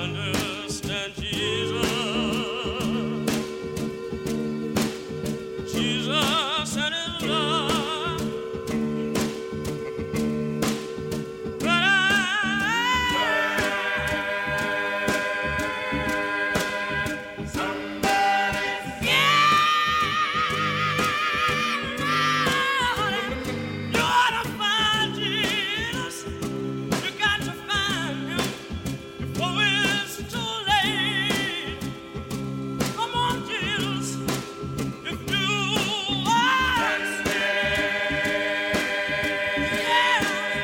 understand Jesus. Jesus and his love. But you ought to find Jesus. You got to find him before it's too late. Come on, Jesus, if you are. Yeah,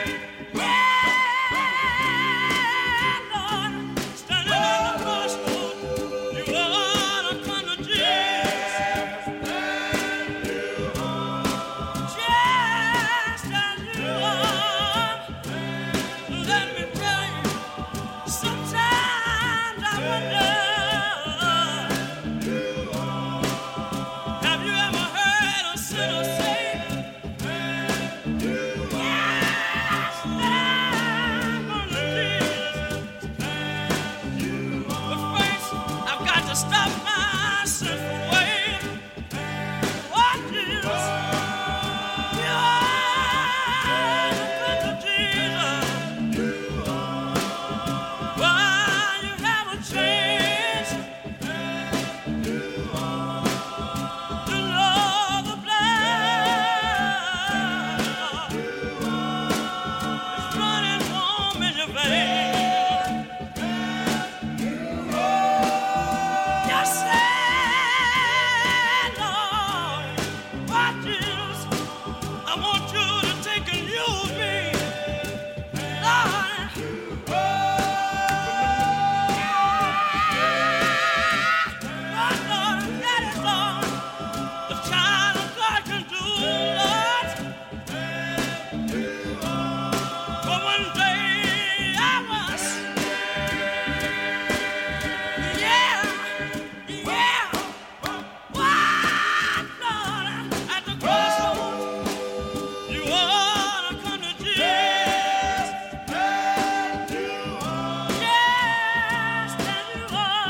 Lord, standing at the crossroad, you ought to come to Jesus. Just as you are. Let me tell you, sometimes I wonder, have you ever heard a sinner say, yes, I'm gonna Jesus. But first, I've got to stop myself from waiting. Oh, Jesus, you are the Jesus. Why you haven't changed? You know the blood is running warm in your veins. Yes, Lord, why, Jesus, I want you to take and use me, Lord. That is all the child of God can do, Lord. For one day I was, what, Lord, at the crossroads, you ought to come to Jesus. Just as you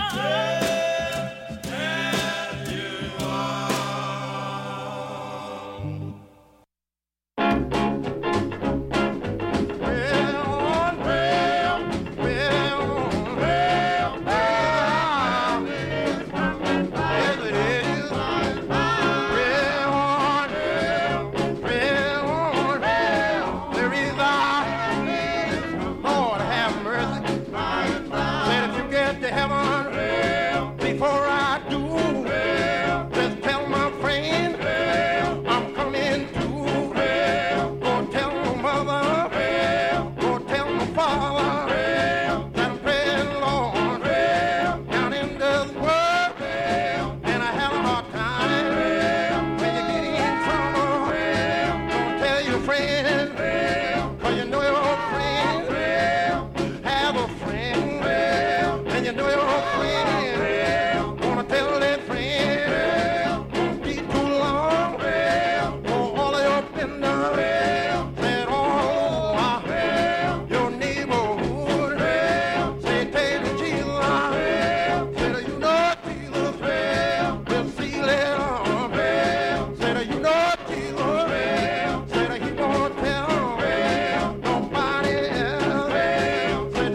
Lord have mercy. Said if you get to heaven before I do, just tell my friend I'm coming too. Go tell my mother, go tell my father that I'm praying, Lord, down in this world, and I have a hard time. When you get in trouble, don't tell your friend, 'cause you know your friend have a friend, and you know your friend gonna tell that friend won't be too long for all of your business. Said all your neighborhood, say take to Jesus. Said you know Jesus will seal it all. Said you know Jesus. Said he won't tell nobody else. Said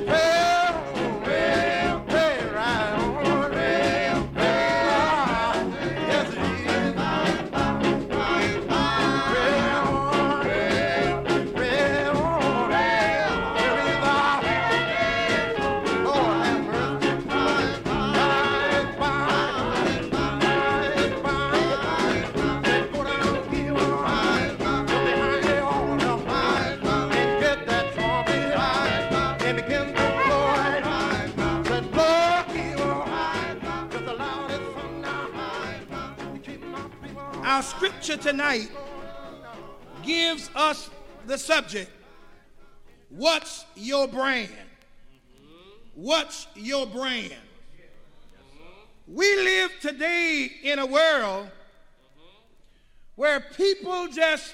pray right on. Yes, it is. Pray on. Pray on. There is a Lord have mercy. God is fine. God is fine. Said go down here. Go behind the altar and get that trumpet and begin to blow it. Said blow here. Just the loudest thunder. To keep my people. Our scripture tonight gives us the subject, what's your brand? What's your brand? We live today in a world where people just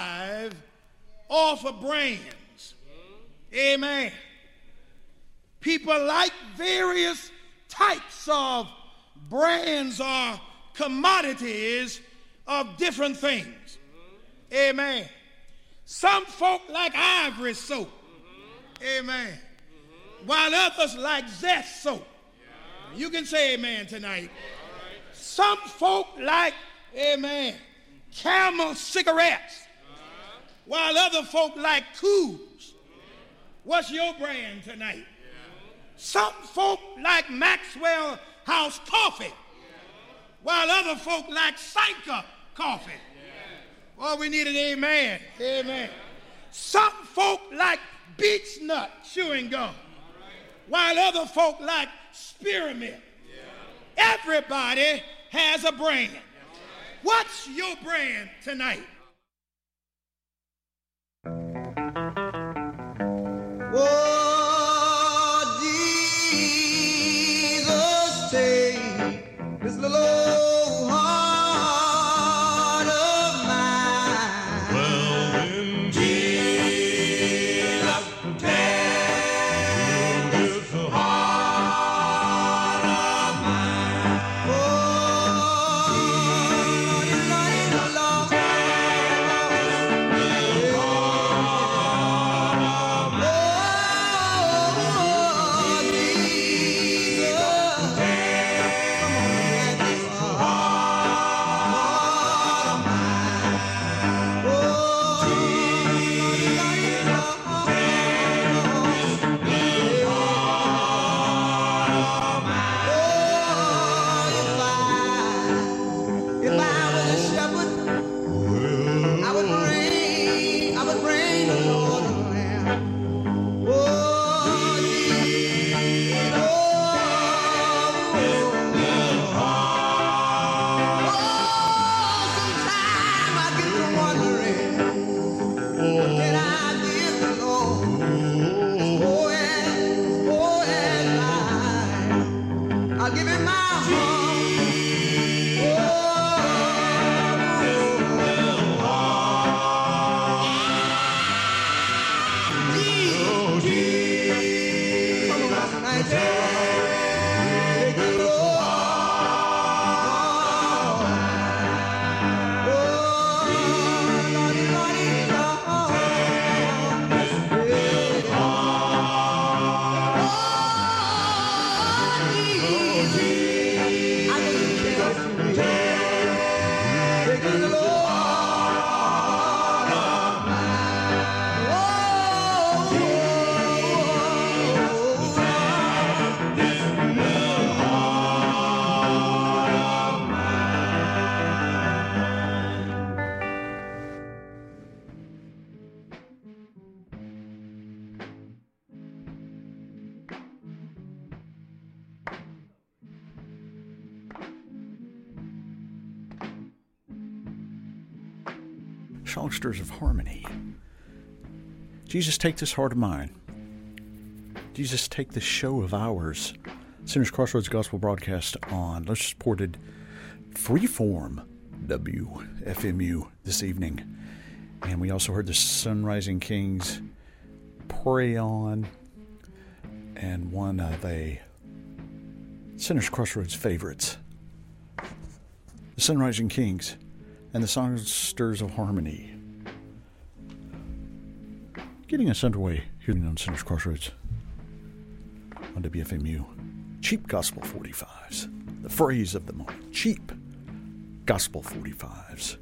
strive off of brands. Amen. people like various types of brands or commodities of different things. Amen. Some folk like Ivory soap. Amen. While others like Zest soap. You can say amen tonight. Some folk like, amen, Camel cigarettes. While other folk like Cools. What's your brand tonight? Some folk like Maxwell House coffee. While other folk like Sanka coffee. Oh, we need an amen. Amen. Some folk like Beech Nut chewing gum, while other folk like Spearmint. Everybody has a brand. What's your brand tonight? Oh, Jesus, take this little old heart of mine. Well, then, Jesus, take this heart of mine. Oh, Lord, if I was a shepherd, I would bring the Lord the lamb. Oh, Jesus, sometime I get to wondering, can I give the Lord this poor and mine? I'll give him my heart. Songsters of Harmony. Jesus, take this heart of mine. Jesus, take this show of ours. Sinners Crossroads Gospel broadcast on supported Freeform WFMU this evening. And we also heard the Sunrising Kings, Pray On, and one of the Sinners Crossroads favorites, the Sunrising Kings and the Songsters of Harmony. Getting us underway here on Sinners Crossroads on WFMU. Cheap Gospel 45s. The phrase of the moment. Cheap Gospel 45s.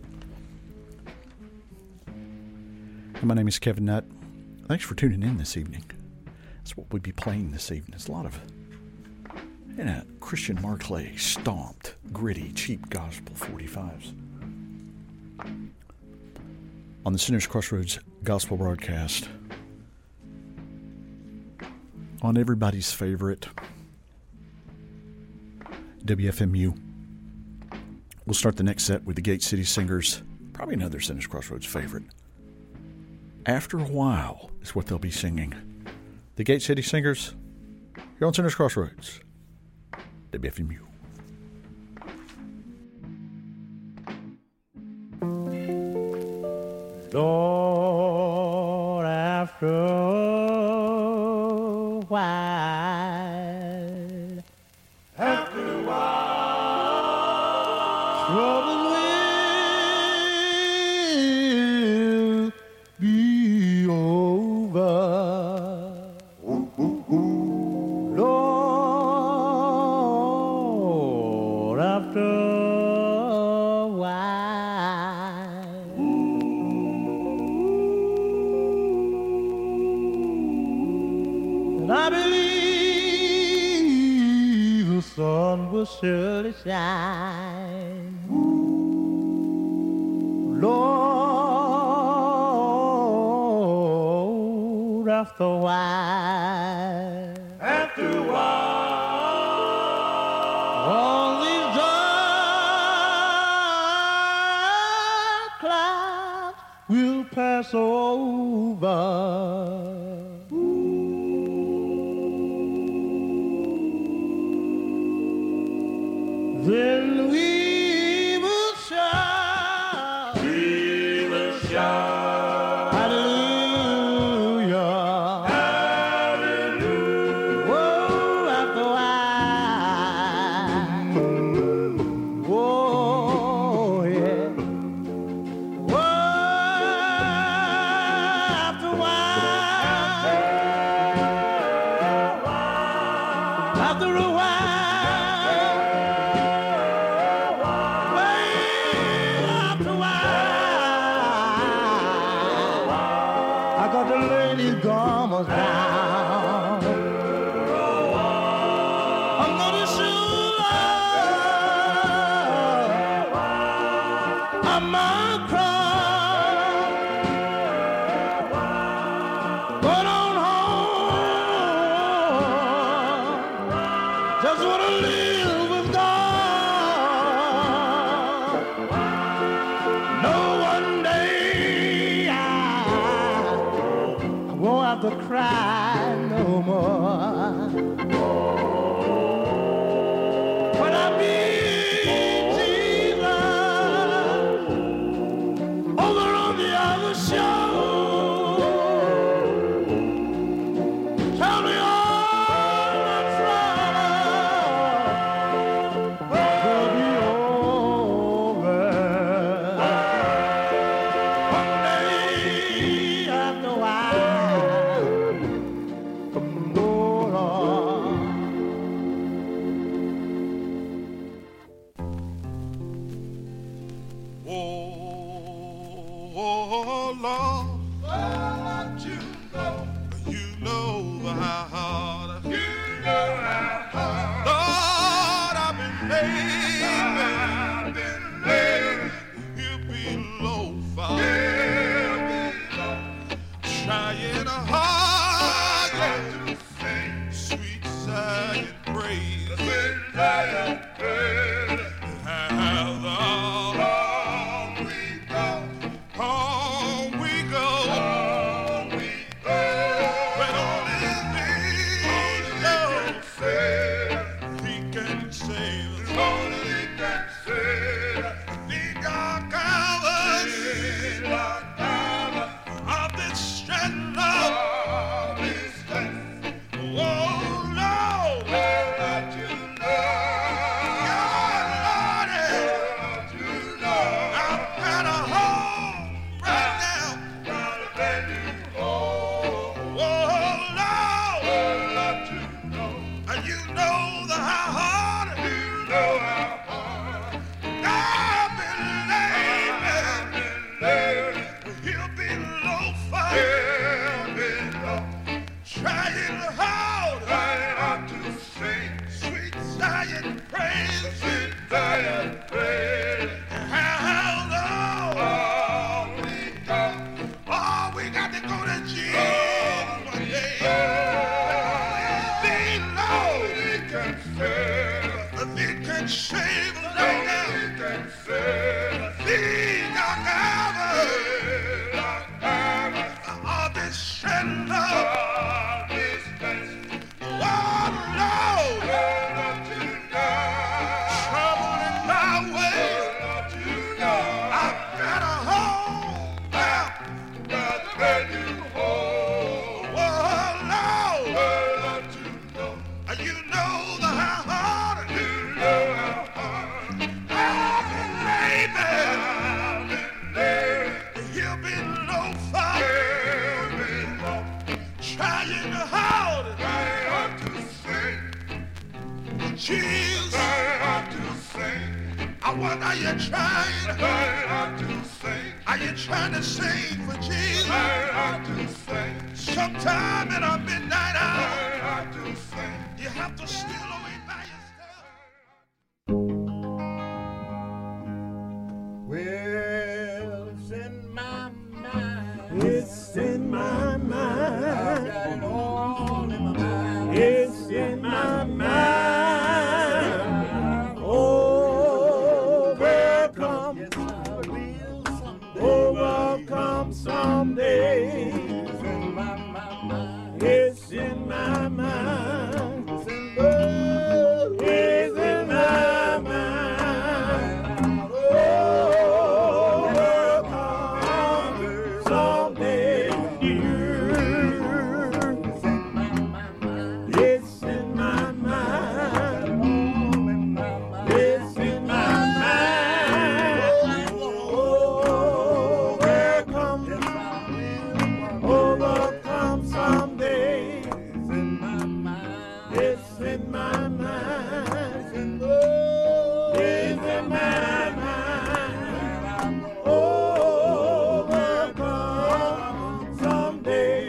And my name is Kevin Nutt. Thanks for tuning in this evening. That's what we'll be playing this evening. It's a lot of Christian Marclay stomped, gritty, cheap Gospel 45s. On the Sinners Crossroads Gospel broadcast, on everybody's favorite WFMU. We'll start the next set with the Gate City Singers, probably another Sinners Crossroads favorite. After a While is what they'll be singing. The Gate City Singers, here on Sinners Crossroads, WFMU. Lord, after a while sun will surely shine. Lord, after a while, all these dark clouds will pass over. Then we will shout. Hallelujah. Whoa, after a while. Whoa, yeah. Whoa, after a while. After a while. Garments down. I'm gonna shoot I'm my cross. Going on home. Just wanna live with God. No one day won't have to cry no more. When I meet Jesus over on the other shore, tell me all my troubles will be over. One day after a while. Jesus, what are you trying to sing? Are you trying to sing for Jesus? Sometime in a midnight hour, you have to steal away by yourself. in my mind. It's in my mind. Overcome someday.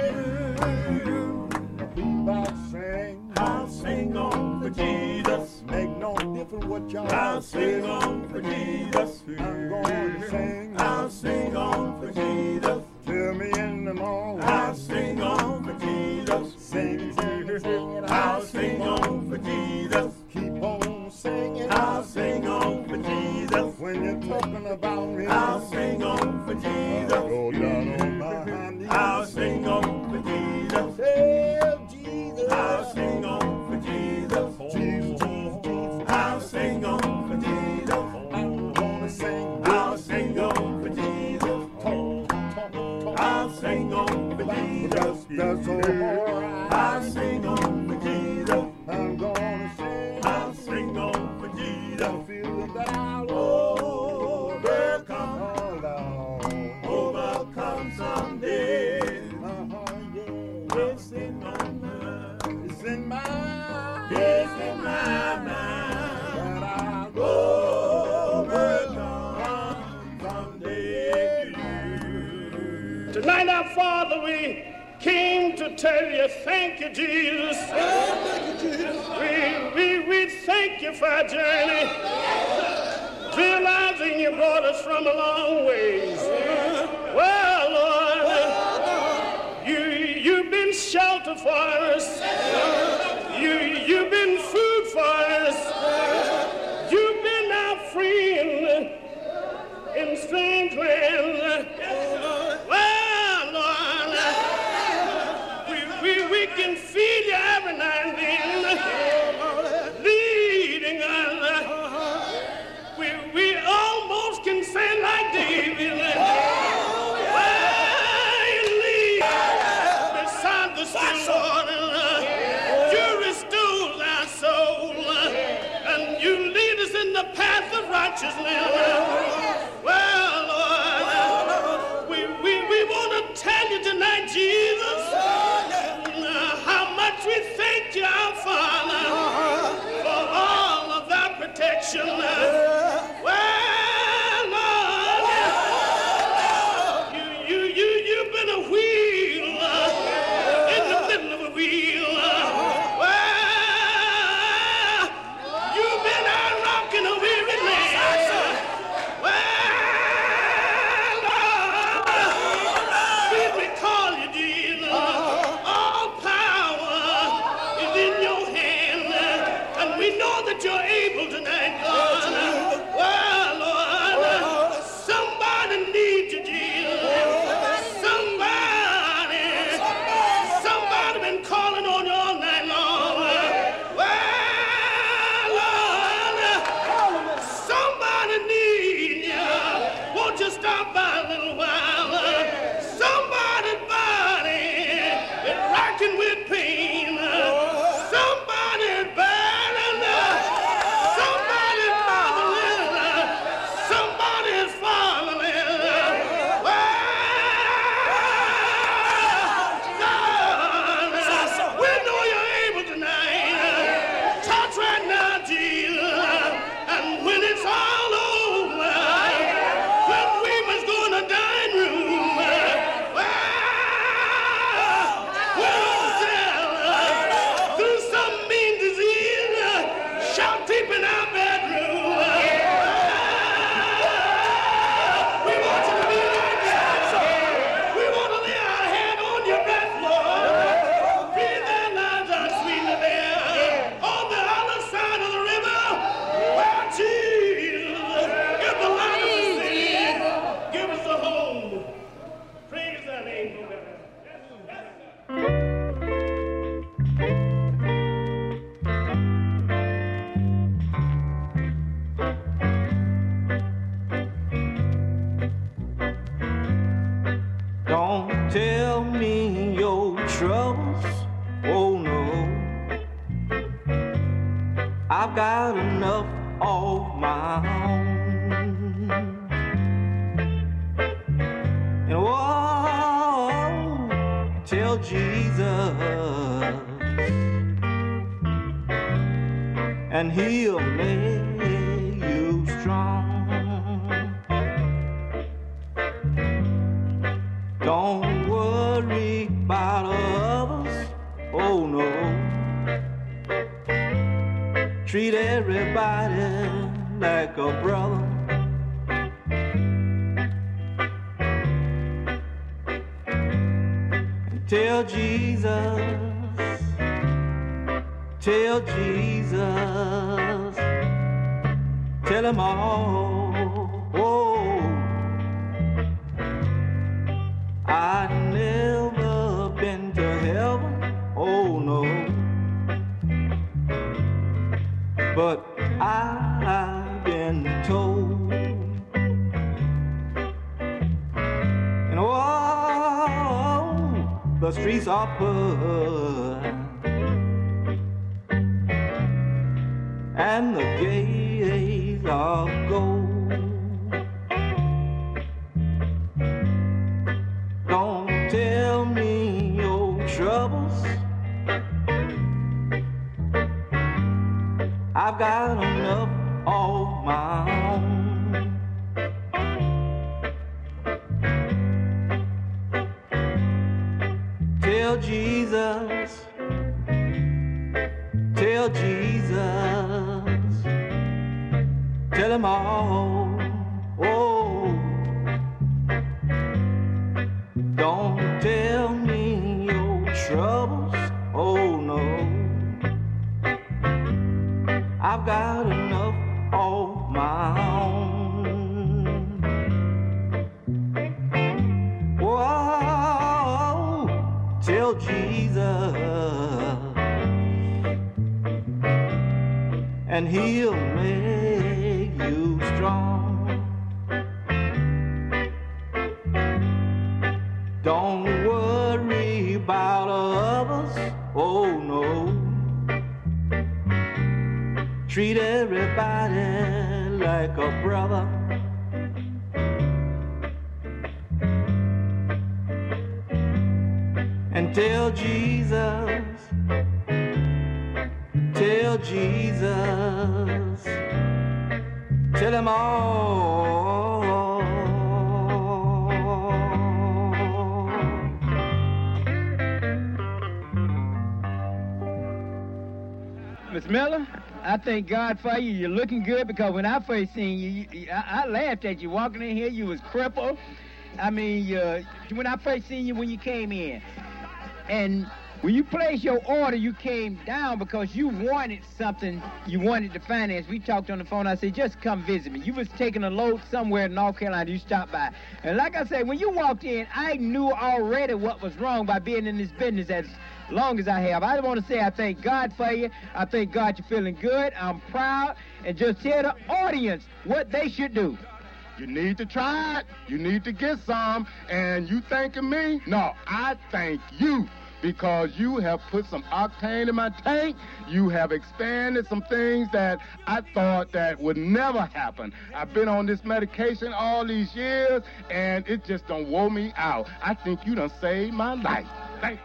I'll sing on for Jesus. Make no difference what y'all I'll sing on for Jesus. I'm going to sing. I'll sing on for Jesus. Till me in the morning. I'll sing on for Jesus. Sing, sing, sing. I'll sing on for Jesus. Keep on singing. I'll sing on for Jesus. When you're talking about me, I'll sing on for Jesus. go down on my knees. I'll sing on for Jesus. Tell Jesus. I'll sing on for Jesus. Jesus, Jesus. I'll sing on for Jesus. I'm gonna sing. I'll sing on for Jesus. I'll sing on for Jesus. That's alright. I'll sing on for Jesus. I'm gonna sing. I'll sing on for Jesus. I'm feeling that I'll Overcome, overcome. overcome someday. Yeah. It's in my mind. It's in my It's in my mind. that I'll Overcome someday. Tonight, our Father, we came to tell you, thank you, Jesus. We thank you for our journey, realizing you brought us from a long ways. Well, Lord, you've been shelter for us. You've been food for us. You've been our friend in strange land. Well, Lord, we can feel you every now and then, leading us. We almost can say like David, well, you lead beside the still water. You restore our soul, and you lead us in the path of righteousness. Well, Lord, we want to tell you tonight, Jesus, how much we thank you, our Father, for all of that protection. Well, Lord, you've been a wheel in the middle of a wheel. Well, you've been our rock in a weary land. Well, Lord, we call you Jesus. All power is in your hand, and we know that you're able tonight, Lord. Well, Lord, somebody needs you, Jesus. Somebody been calling on you all night long. Well, Lord, somebody needs you. Won't you stop by a little while? Somebody's body is rocking with pain. Somebody's burning. Somebody's bothering. Somebody's falling. Well, God, we know you're able tonight. Touch right now, Jesus. And when it's all over, when we must go in the dining room, we'll tell through some mean disease, shout deep in our bedroom. We want you to be like that. We want to lay our hand on your breast, Lord. Breathe our lives out sweetly there. On the other side of the river, where Jesus is the light of the city. Give us a home. Praise thy name, O God. Don't tell me your troubles, oh no. I've got enough of my own. And oh, tell Jesus and he'll make you strong. Don't worry about others, oh no. Treat everybody like a brother. And tell Jesus, tell him all. Oh, I never been to heaven, oh no, but I've been told. And oh, the streets are put and the gates are gold. Don't tell me your troubles, I've got enough of my own. Tell Jesus, tell him all. Oh, don't tell me your troubles, oh no, I've got enough of my own. Whoa, tell Jesus, and he'll make you strong. Don't worry about others, oh no. Treat everybody like a brother. And tell Jesus, tell him all. Miss Miller, I thank God for you. You're looking good, because when I first seen you, I laughed at you walking in here. You was crippled. I mean, when I first seen you when you came in, and when you placed your order, you came down because you wanted something. You wanted to finance. We talked on the phone. I said, just come visit me. You was taking a load somewhere in North Carolina. You stopped by. And like I said, when you walked in, I knew already what was wrong by being in this business as long as I have. I want to say I thank God for you. I thank God you're feeling good. I'm proud. And just tell the audience what they should do. You need to try it. You need to get some. And you thanking me? No, I thank you, because you have put some octane in my tank. You have expanded some things that I thought that would never happen. I've been on this medication all these years, and it just done wore me out. I think you done saved my life. Thank you.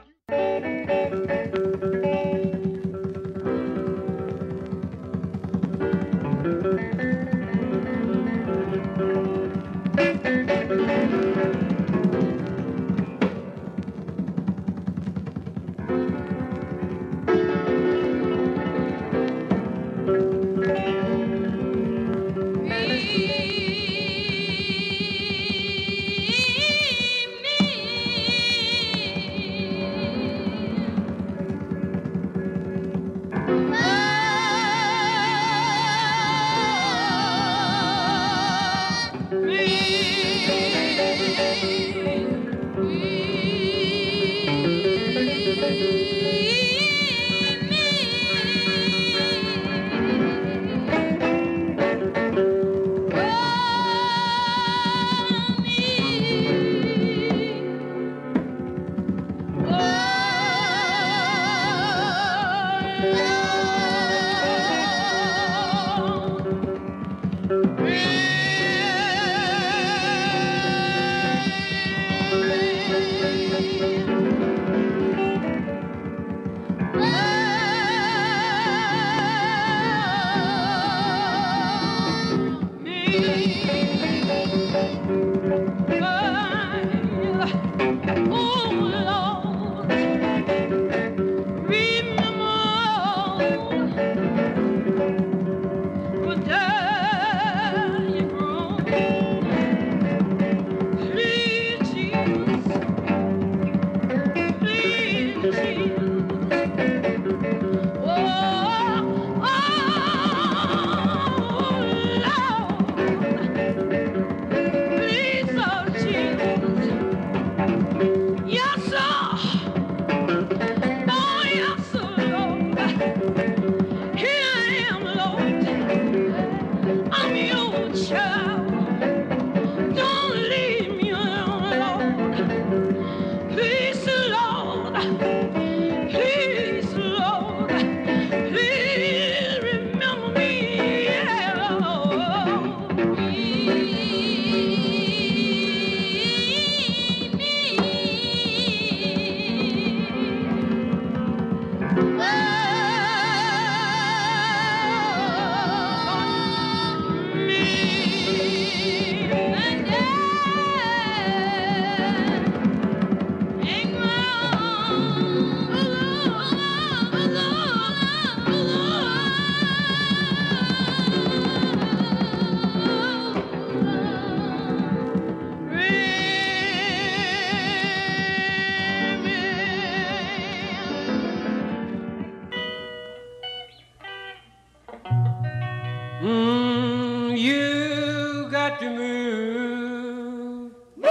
You got to move.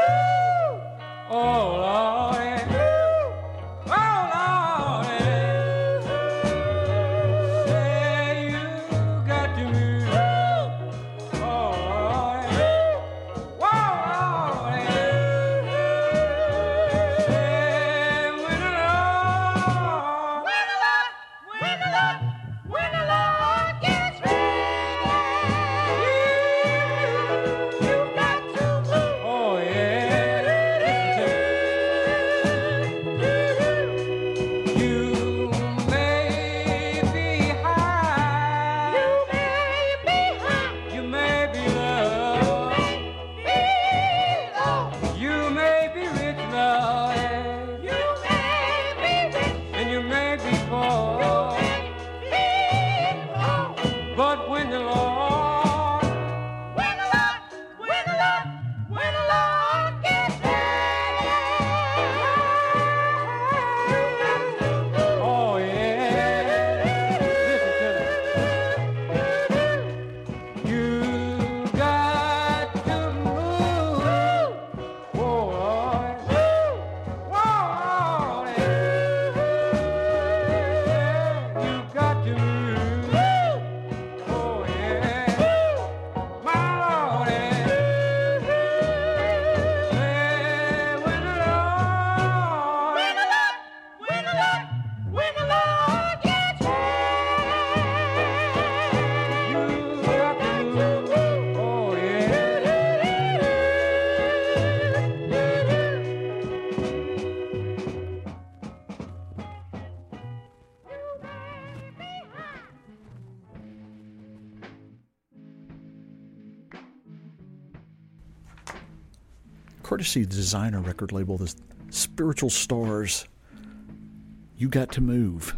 Oh, Lord. Oh, Lord. Say you got to move. Oh, Lord. Oh, Lord. Say when the Lord gets ready, you got to move. Oh, yeah. You may be high. You may be low. You may be rich, Lord. And you may be poor. But when the Lord gets ready, oh yeah, listen to me. You got to move. Whoa, Lord. Whoa, Lord. You got to move. Oh yeah, my Lord. When the Lord gets ready, you got to move. Oh yeah. Courtesy of the Designer record label, the Spiritual Stars, You Got to Move.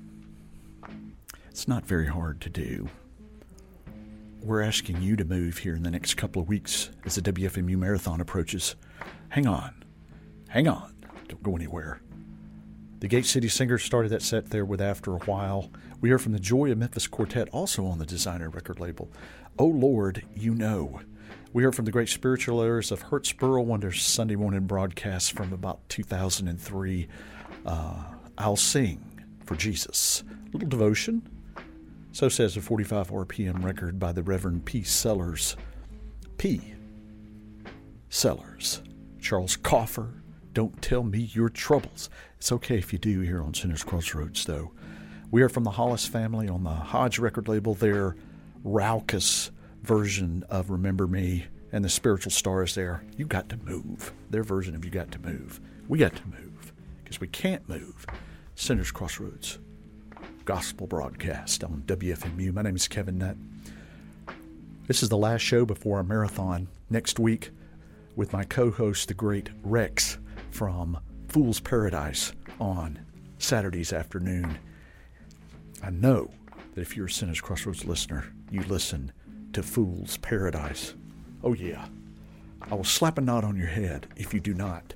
It's not very hard to do. We're asking you to move here in the next couple of weeks as the WFMU Marathon approaches. Hang on. Don't go anywhere. The Gate City Singers started that set there with After a While. We heard from the Joy of Memphis Quartet, also on the Designer record label. Oh Lord, You Know. We heard from the great spiritual heirs of Hurtsboro, one of their Sunday morning broadcasts from about 2003. I'll Sing for Jesus. Little devotion. So says a 45 RPM record by the Reverend P. Sellers. P. Sellers. Charles Coffer, Don't Tell Me Your Troubles. It's okay if you do here on Sinners Crossroads, though. We are from the Hollis family on the Hodge record label, their raucous version of Remember Me, and the Spiritual Stars there. You Got to Move. Their version of You Got to Move. We got to move because we can't move. Sinners Crossroads gospel broadcast on WFMU. My name is Kevin Nutt. This is the last show before our marathon next week with my co-host, the great Rex from Fool's Paradise on Saturdays afternoon. I know that if you're a Sinners Crossroads listener, you listen to Fool's Paradise. Oh yeah, I will slap a knot on your head if you do not.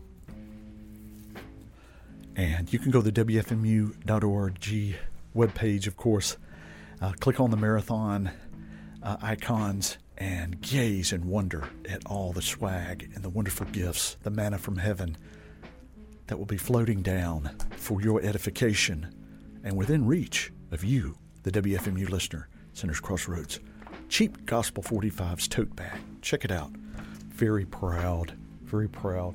And you can go to the WFMU.org webpage, of course. Click on the marathon icons and gaze and wonder at all the swag and the wonderful gifts, the manna from heaven that will be floating down for your edification and within reach of you, the WFMU listener, Sinners Crossroads. Cheap Gospel 45's tote bag. Check it out. Very proud. Very proud.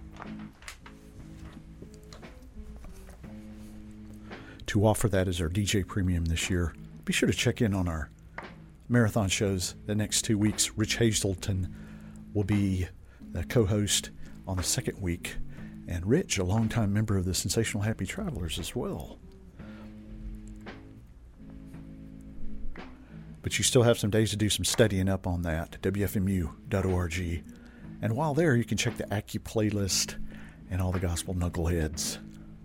To offer that as our DJ premium this year, be sure to check in on our marathon shows the next 2 weeks. Rich Hazelton will be the co-host on the second week, and Rich, a longtime member of the Sensational Happy Travelers as well. But you still have some days to do some studying up on that, WFMU.org. And while there, you can check the Accu playlist and all the gospel knuckleheads.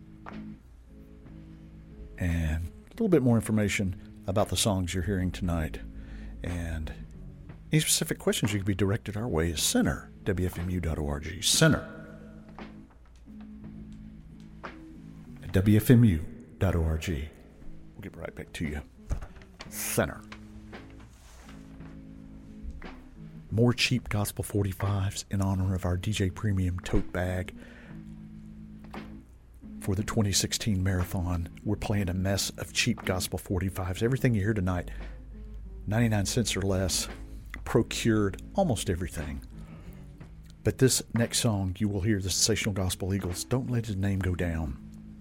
And a little bit more information about the songs you're hearing tonight. And any specific questions you can be directed our way is Center, WFMU.org. Center at WFMU.org. We'll get right back to you. Center. More cheap Gospel 45s in honor of our DJ Premium tote bag. For the 2016 marathon, we're playing a mess of cheap Gospel 45s. Everything you hear tonight, 99 cents or less, procured almost everything. But this next song, you will hear the Sensational Gospel Eagles, Don't Let His Name Go Down.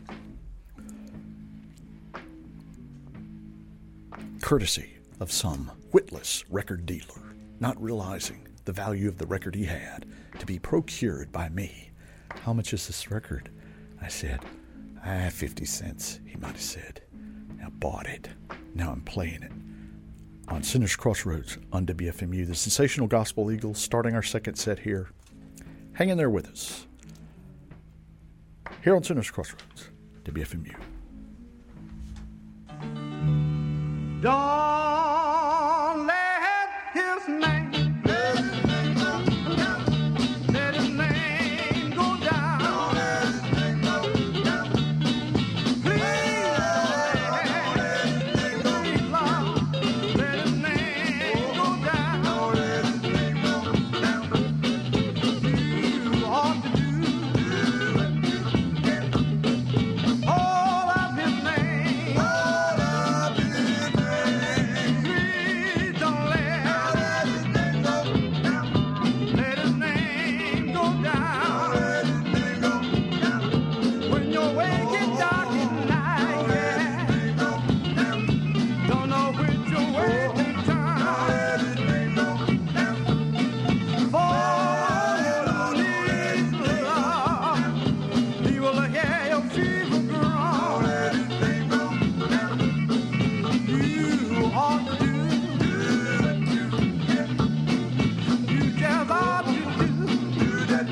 Courtesy of some witless record dealer, not realizing the value of the record he had, to be procured by me. How much is this record? I said, 50 cents, he might have said. I bought it. Now I'm playing it. On Sinners Crossroads on WFMU, the Sensational Gospel Eagles, starting our second set here. Hang in there with us. Here on Sinners Crossroads, WFMU. Don't let his name, let his name go down. Don't let his name go down. Please don't let his name go down. Don't let his name go down. You ought to do all of his name. All of his name. Please don't let his name go down. Let his name go down. Let his name go down. When your way gets dark at night, yeah. Don't know which way to turn. Let his name go down. For you need love. He will hear your fever groan. Let his name go down. You ought to do. You just ought to do that.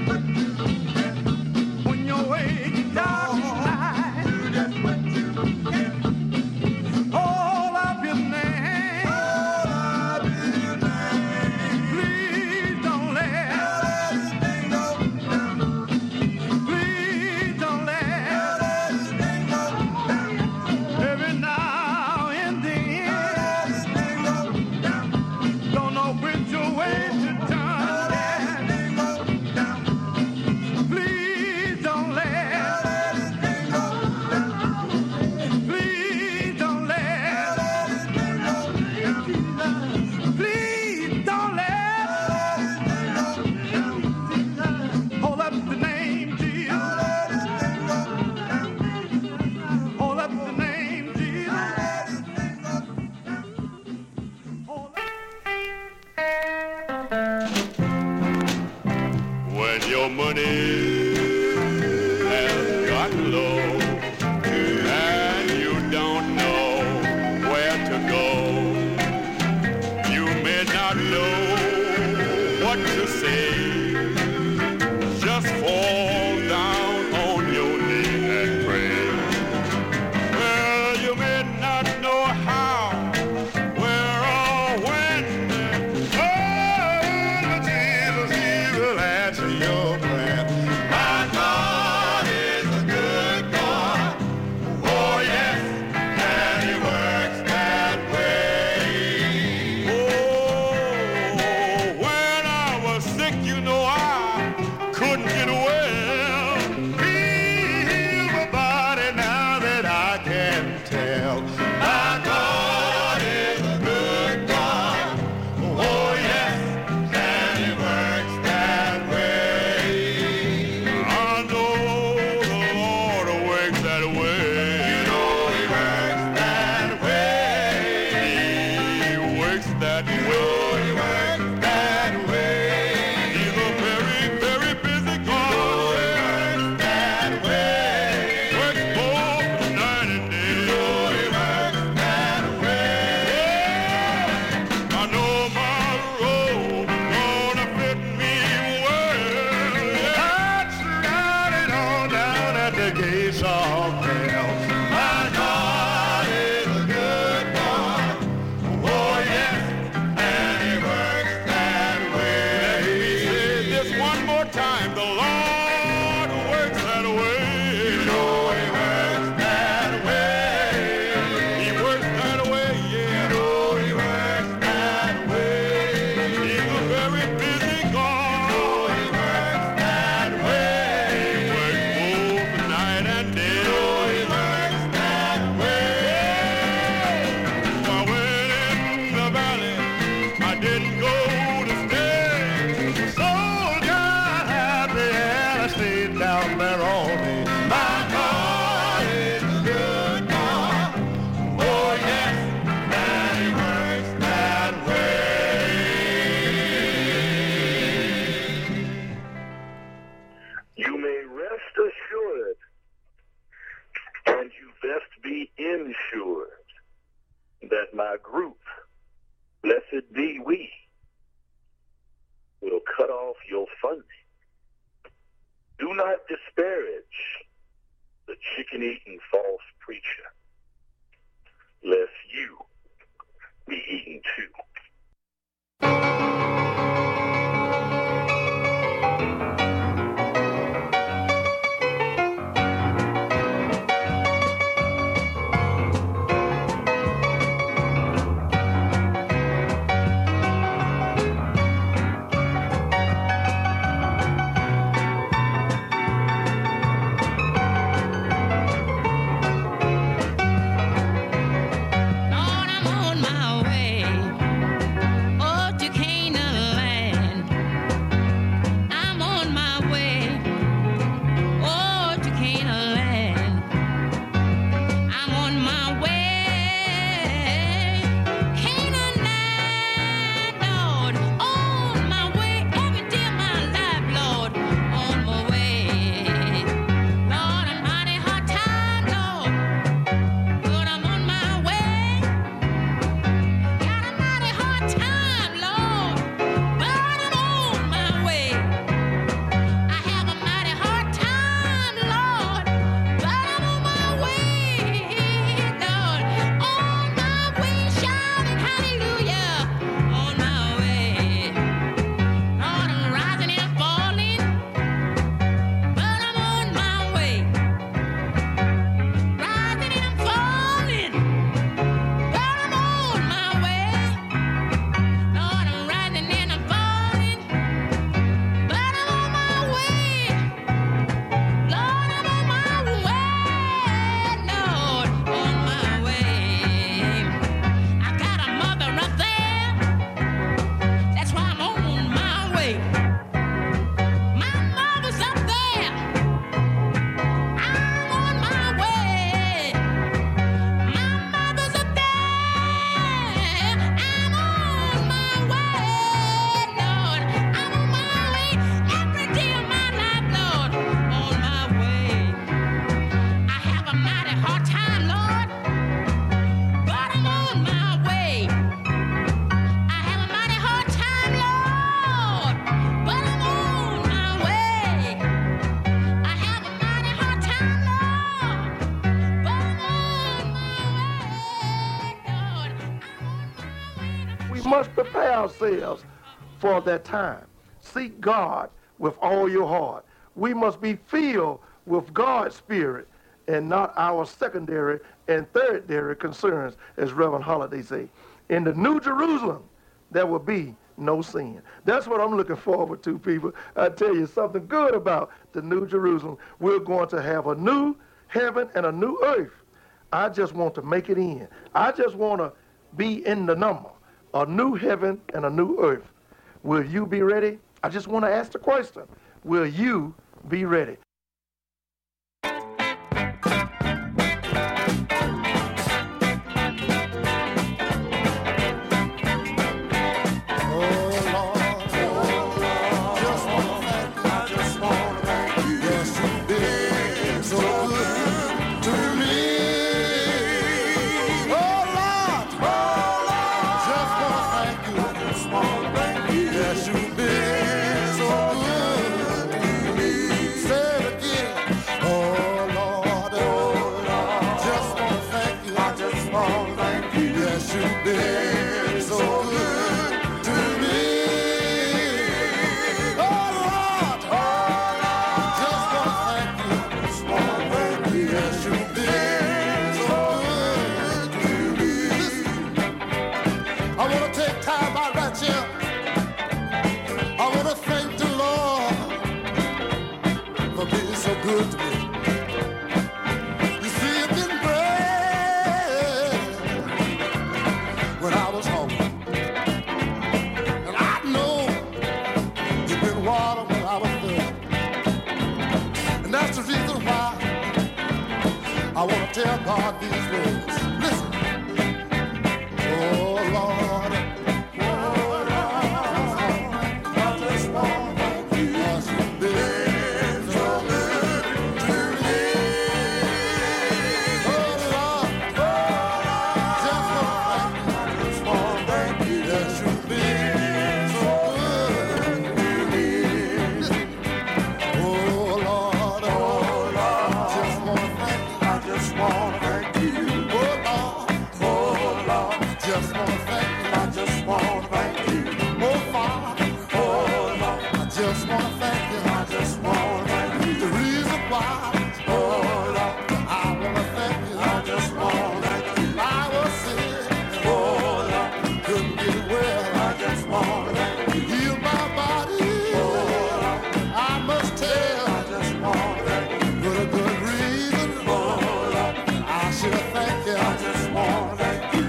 When your way gets dark at night, do that what you can. All of your name, all of your name. Please don't let his name go down. Please don't let his name go down. Every now and then, his name go down. Don't know which way to turn. His name go down. Please don't let his name go down. Please don't let his name go down. Please don't let his name go down. Hold up the name Jesus. Hold up the name Jesus. Hold up. When your money has gotten low and you don't know where to go, you may not know what to say. Just fall down on your knee and pray. Well, you may not know how, where or when. Oh, Jesus, He will answer your prayer. My God is a good God. Oh, yes, and He works that way. Oh, when I was sick, you that my group, Blessed Be We, will cut off your funding. Do not disparage the chicken-eating false preacher, lest you be eaten too. Must prepare ourselves for that time. Seek God with all your heart. We must be filled with God's Spirit and not our secondary and thirdary concerns, as Reverend Holiday say. In the New Jerusalem, there will be no sin. That's what I'm looking forward to, people. I tell you something good about the New Jerusalem. We're going to have a new heaven and a new earth. I just want to make it in. I just want to be in the number. A new heaven and a new earth. Will you be ready? I just want to ask the question. Will you be ready? Tell God these words. Listen. Oh Lord, I just want to thank you. 'Cause you've been so good to me. Oh Lord, just want to thank you. just want to thank you. I just want to thank you. Oh, Father, oh, Lord, I just want to thank you. I just want to thank you. The reason why, oh, Lord, I want to thank you. I just want to thank you. I was sick, oh, Lord, couldn't get well. I just want to thank you. Heal my body, oh, Lord, I must tell. I just want to thank you. For a good reason, oh, Lord, I should thank you. I just want to thank you.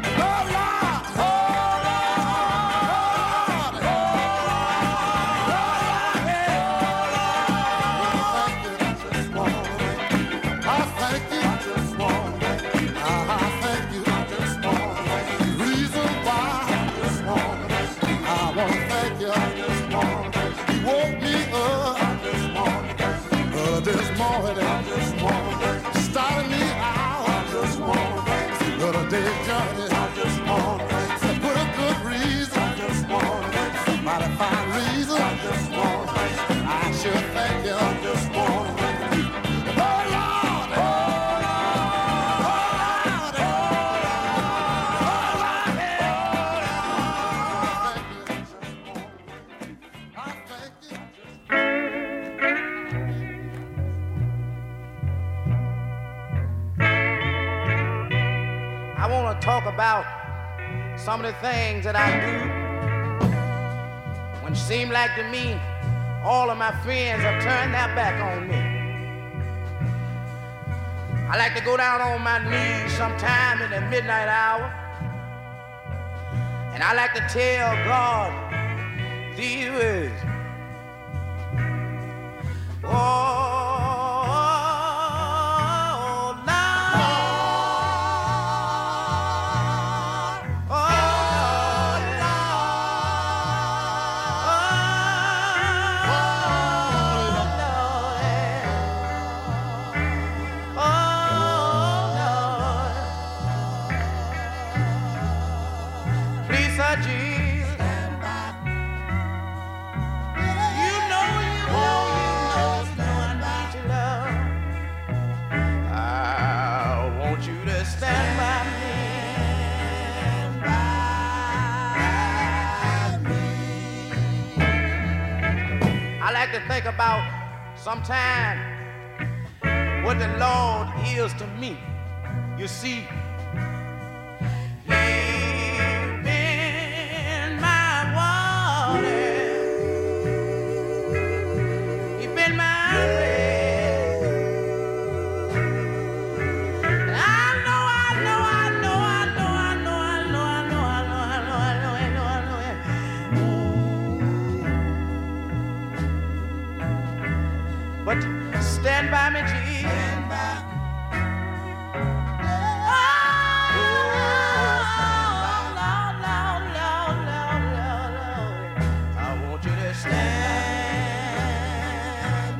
Starting me out, I just want to little day journey. I just want to put a good reason. I just want to mighty fine reason. I just want I should thank you. I just want to thank you. Oh Lord, oh Lord, oh Lord, I thank you. I want to talk about some of the things that I do when it seems like to me all of my friends have turned their back on me. I like to go down on my knees sometime in the midnight hour, and I like to tell God these words. Oh, to think about sometime what the Lord is to me. You see, He's been my water, He's been my bread. And I know but stand by me, Jesus. Stand by. I want you to stand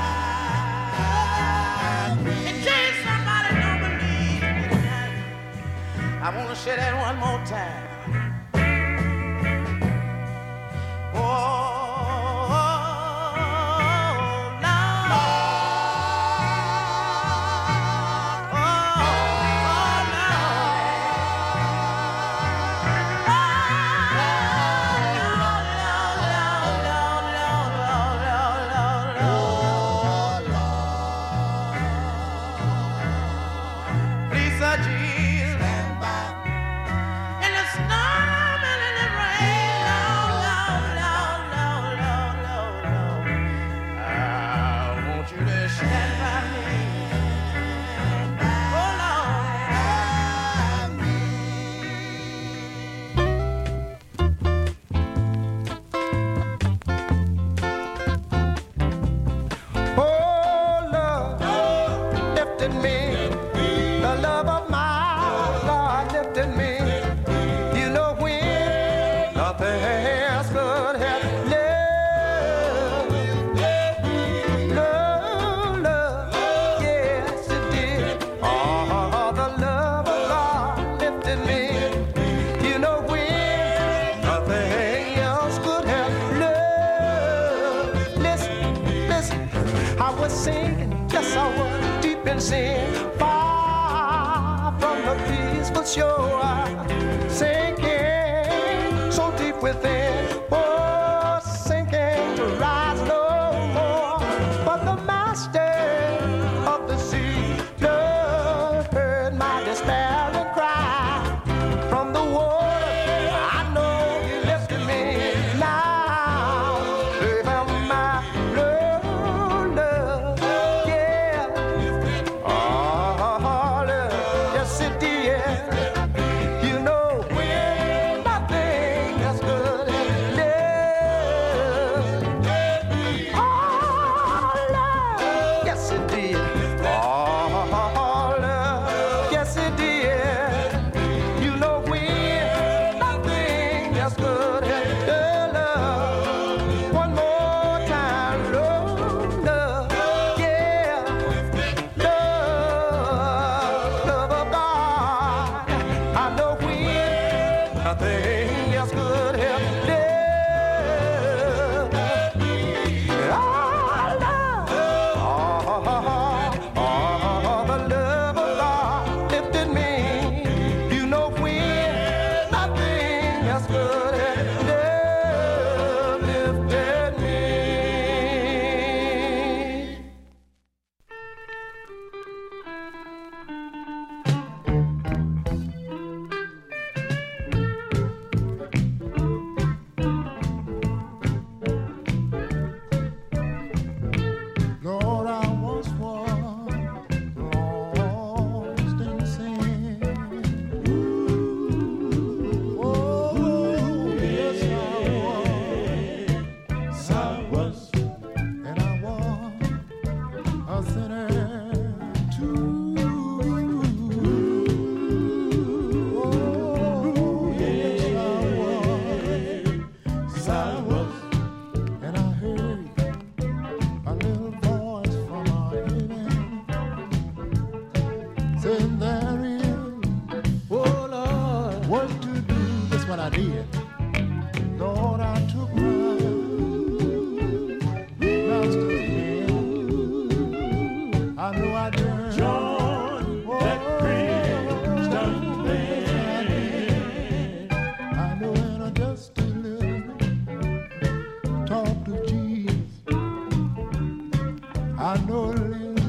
by me. In case somebody don't believe me tonight, I want to say that one more time. within, oh, sinking to rise no more. But the master of the sea, Lord, heard my despairing cry. From the water, I know you lifted me. Now, remember my love, love, yeah. Oh, love, yes it did. You know, when nothing is good as love. Oh, love, yes it did. Oh, love, yes it did. You know, when nothing is good as love. One more time, love, love, yeah. Love of God. I know when nothing is good as love. Oh, love. Oh, the love of God lifted me. You know when nothing is good as love lifted me. Lord, I once was lost in sin. Oh, yes, I was. And I was a sinner too. Oh, yes, I was. And I heard a little voice from our heaven saying there is, oh Lord, work to do. That's what I did. Lord, I took my master's hand. I know I done. John, that Christian man. I know and I just a little talk to Jesus. I know a little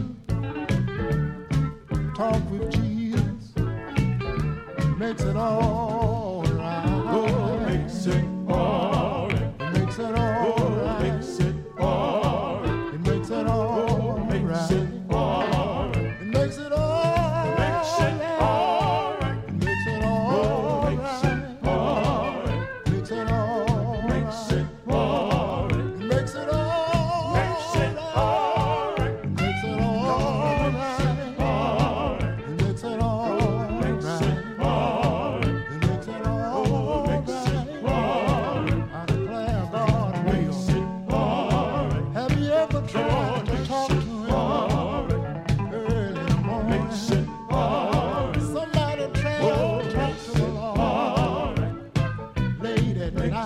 talk with Jesus makes it all right. Oh, makes it all right. It makes it all right. Makes it all right. It makes it all right. Makes it all right. It makes it all right. Makes it all right. It makes it all right. Makes it all right. Makes it all right. Makes it all right. It makes it all makes it all right. It makes it all right. It makes it all right. It makes it all right. It makes it all right. I declare God will. Have you ever tried to talk to him early in the morning? Somebody tried to talk to the Lord late at night.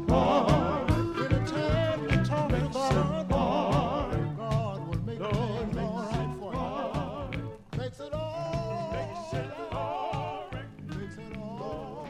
Anytime you talk to God, God will make things all right for you. Makes it all makes it all makes it all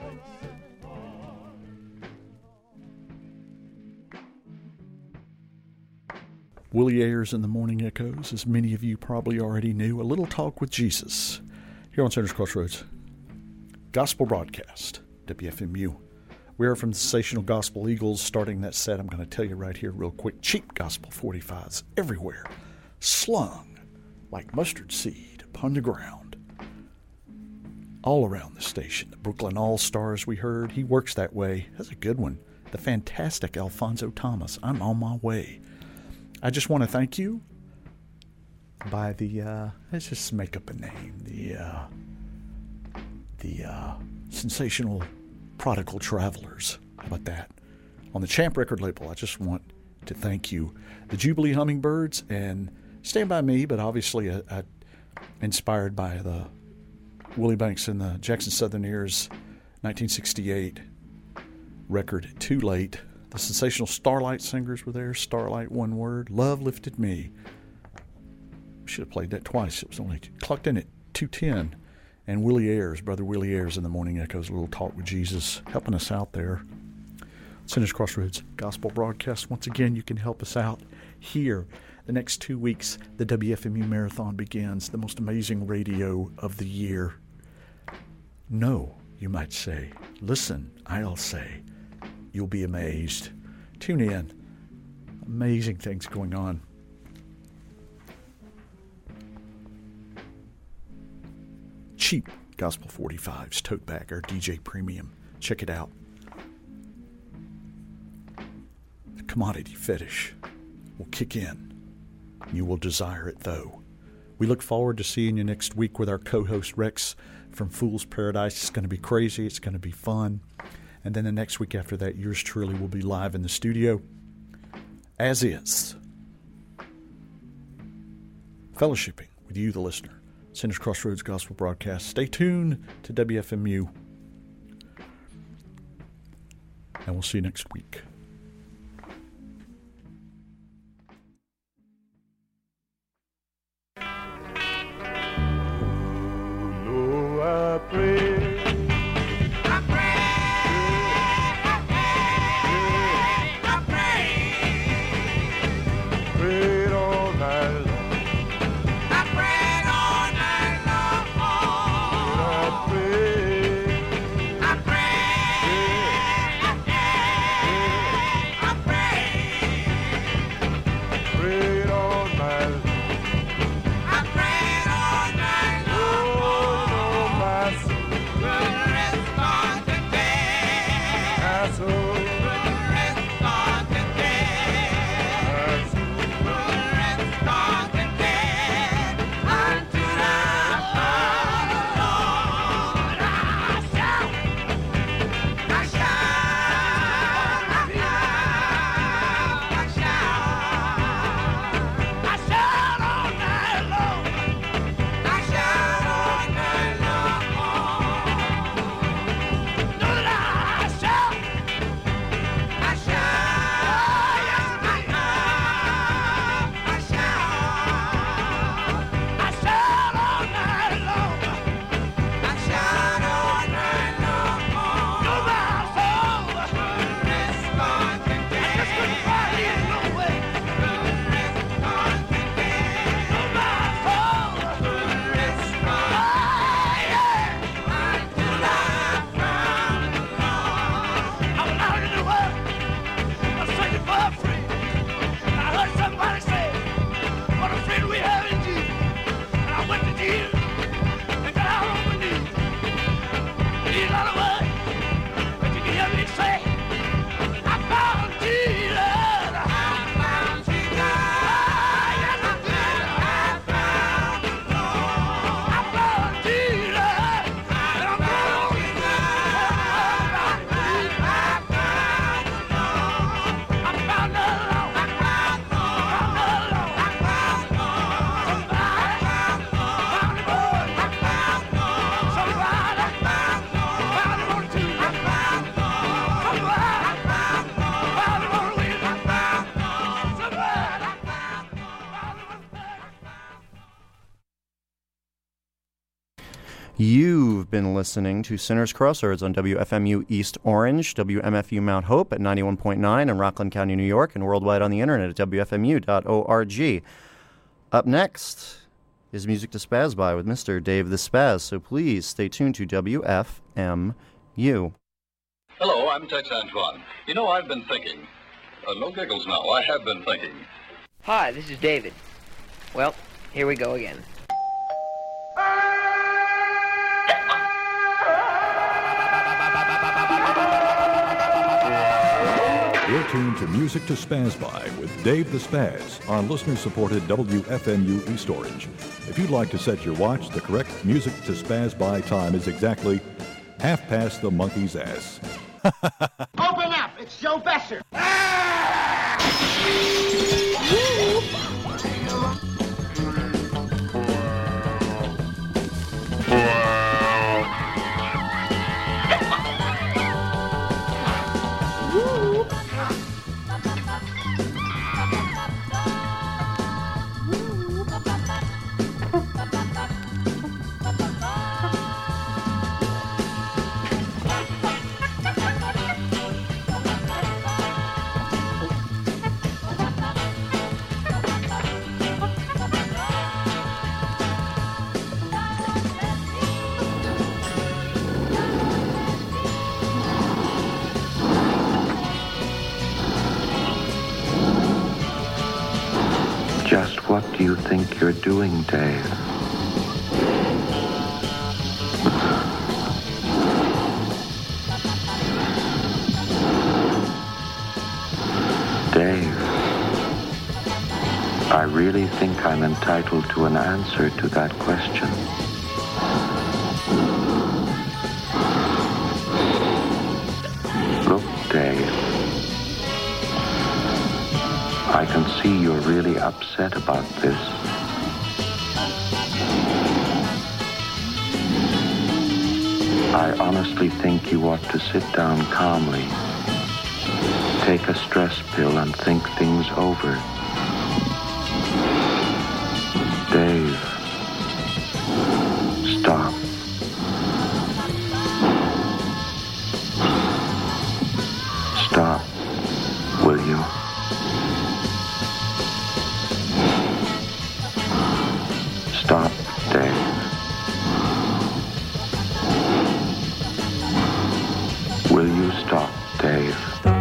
Willie Ayers in the Morning Echoes, as many of you probably already knew, a little talk with Jesus here on Center's Crossroads Gospel Broadcast, WFMU. We are from the Sensational Gospel Eagles. Starting that set, I'm going to tell you right here real quick, cheap gospel 45s everywhere, slung like mustard seed upon the ground. All around the station. The Brooklyn All-Stars we heard, he works that way. That's a good one. The fantastic Alfonso Thomas, I'm on my way. I just want to thank you by the, let's just make up a name, the Sensational Prodigal Travelers. How about that? On the Champ record label, I just want to thank you. The Jubilee Hummingbirds and Stand By Me, but obviously inspired by the Willie Banks and the Jackson Southerneers 1968 record, Too Late. The Sensational Starlight Singers were there. Starlight, one word. Love Lifted Me. Should have played that twice. It was only clocked in at 2:10. And Willie Ayers, Brother Willie Ayers in the Morning Echoes, a little talk with Jesus, helping us out there. Sinners Crossroads Gospel Broadcast. Once again, you can help us out here. The next 2 weeks, the WFMU Marathon begins, the most amazing radio of the year. No, you might say. Listen, I'll say. You'll be amazed. Tune in. Amazing things going on. Cheap Gospel 45s, tote bag, our DJ Premium. Check it out. The commodity fetish will kick in. You will desire it, though. We look forward to seeing you next week with our co-host Rex from Fool's Paradise. It's going to be crazy. It's going to be fun. And then the next week after that, yours truly will be live in the studio, as is, fellowshipping with you, the listener. Sinners Crossroads Gospel Broadcast. Stay tuned to WFMU. And we'll see you next week. I pray. You've been listening to Sinners Crossroads on WFMU East Orange, WMFU Mount Hope at 91.9 in Rockland County, New York, and worldwide on the internet at WFMU.org. Up next is Music to Spaz By with Mr. Dave the Spaz, so please stay tuned to WFMU. Hello, I'm Tex Antoine. You know, I've been thinking. No giggles now, I have been thinking. Hi, this is David. Well, here we go again. You're tuned to Music to Spaz By with Dave the Spaz on listener-supported WFMU East Orange. If you'd like to set your watch, the correct Music to Spaz By time is exactly 1/2 the monkey's ass. Open up! It's Joe Besser! think you're doing, Dave? Dave, I really think I'm entitled to an answer to that question. Look, Dave, I can see you're really upset about this. I honestly think you ought to sit down calmly, take a stress pill, and think things over. Dave, stop. Stop, will you? Stop, Dave. Will you stop, Dave?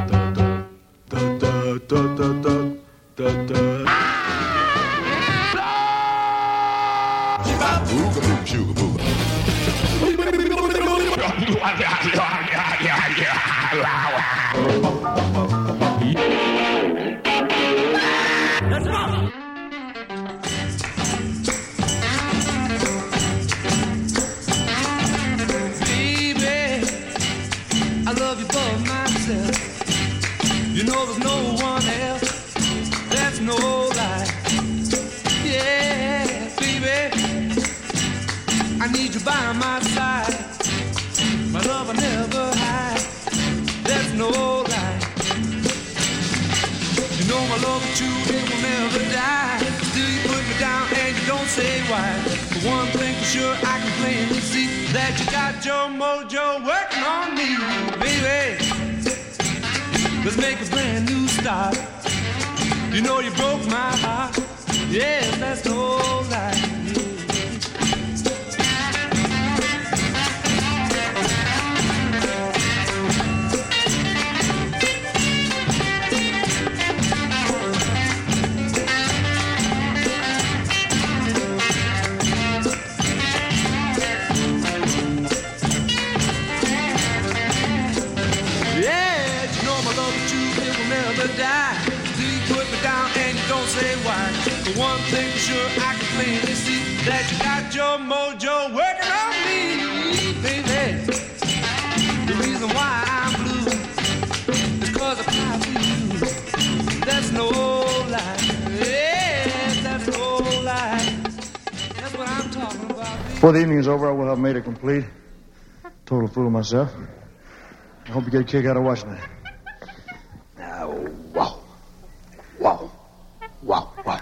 I love you for myself. You know there's no one else. That's no lie. Yeah, baby, I need you by my side. My love I never hide. That's no lie. You know my love is true, it will never die. Still you put me down and you don't say why. But one thing for sure, I can plainly see that you got your mojo working on me, baby. Let's make a brand new start. You know you broke my heart. Yeah, that's no lie. Die. Do you put me down and you don't say why? But one thing for sure, I can plainly see that you got your mojo working on me, baby. The reason why I'm blue is cause I cry for you. That's no lie. Yeah, that's no lie. That's what I'm talking about. Before the evening is over, I will have made it complete. Total fool of myself. I hope you get a kick out of watching it. Wow. Wow. Wow. Wow.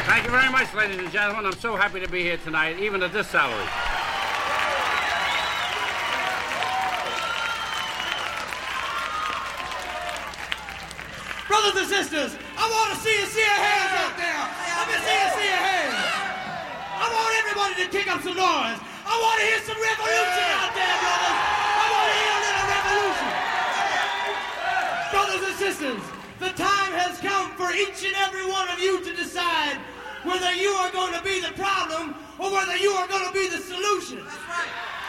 Thank you very much, ladies and gentlemen. I'm so happy to be here tonight, even at this salary. Brothers and sisters, I want to see your hands out there. Let me see your hands. I want everybody to kick up some noise. I want to hear some revolution out there, brothers. I want to hear a little revolution. Brothers and sisters, the time has come for each and every one of you to decide whether you are going to be the problem or whether you are going to be the solution. That's right.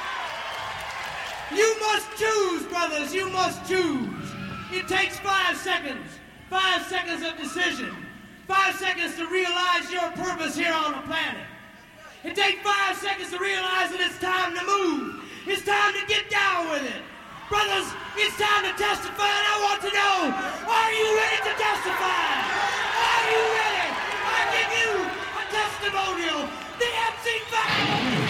You must choose, brothers. You must choose. It takes 5 seconds. 5 seconds of decision. 5 seconds to realize your purpose here on the planet. It takes 5 seconds to realize that it's time to move. It's time to get down with it. Brothers, it's time to testify, and I want to know, are you ready to testify? Are you ready? I give you a testimonial. The MC5.